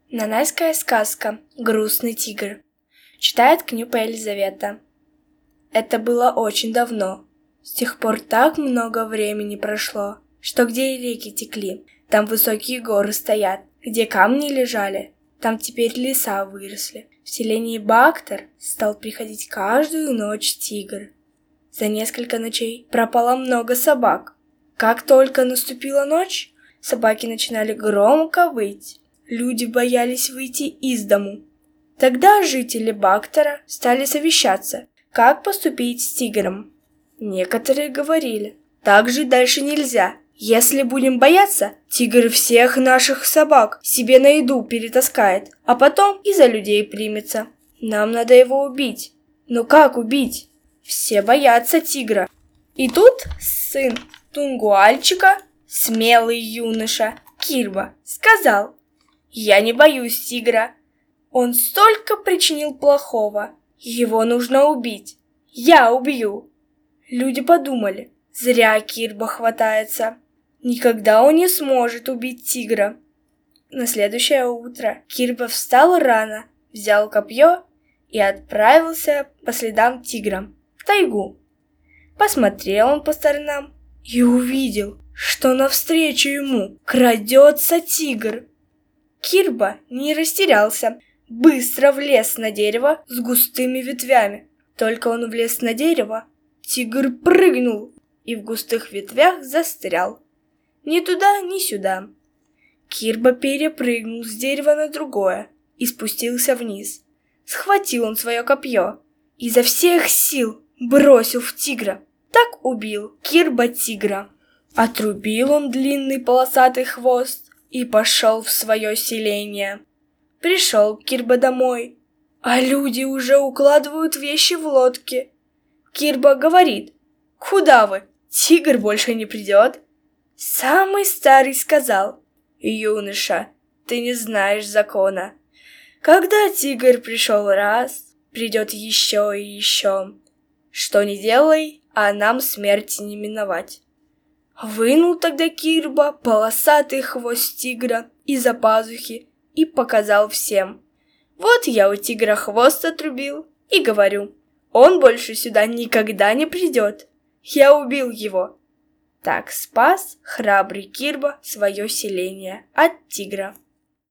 Нанайская сказка «Грустный тигр». Читает Кнюпа Елизавета. Это было очень давно. С тех пор так много времени прошло, что где и реки текли, там высокие горы стоят, где камни лежали, там теперь леса выросли. В селении Бактор стал приходить каждую ночь тигр. За несколько ночей пропало много собак. Как только наступила ночь, собаки начинали громко выть. Люди боялись выйти из дому. Тогда жители Бактора стали совещаться, как поступить с тигром. Некоторые говорили: так жить дальше нельзя. Если будем бояться, тигр всех наших собак себе на еду перетаскает, а потом и за людей примется. Нам надо его убить. Но как убить? Все боятся тигра. И тут сын Тунгуальчика, смелый юноша Кирба, сказал: я не боюсь тигра. Он столько причинил плохого. Его нужно убить. Я убью. Люди подумали: зря Кирба хватается. Никогда он не сможет убить тигра. На следующее утро Кирба встал рано, взял копье и отправился по следам тигра в тайгу. Посмотрел он по сторонам и увидел, что навстречу ему крадется тигр. Кирба не растерялся, быстро влез на дерево с густыми ветвями. Только он влез на дерево, тигр прыгнул и в густых ветвях застрял. Ни туда, ни сюда. Кирба перепрыгнул с дерева на другое и спустился вниз. Схватил он свое копье и изо всех сил бросил в тигра. Так убил Кирба тигра. Отрубил он длинный полосатый хвост и пошел в свое селение. Пришел Кирба домой, а люди уже укладывают вещи в лодки. Кирба говорит: куда вы? Тигр больше не придет. Самый старый сказал: юноша, ты не знаешь закона. Когда тигр пришел раз, придет еще и еще. Что ни делай, а нам смерти не миновать. Вынул тогда Кирба полосатый хвост тигра из-за пазухи и показал всем: вот я у тигра хвост отрубил и говорю: он больше сюда никогда не придет. Я убил его. Так спас храбрый Кирба свое селение от тигра.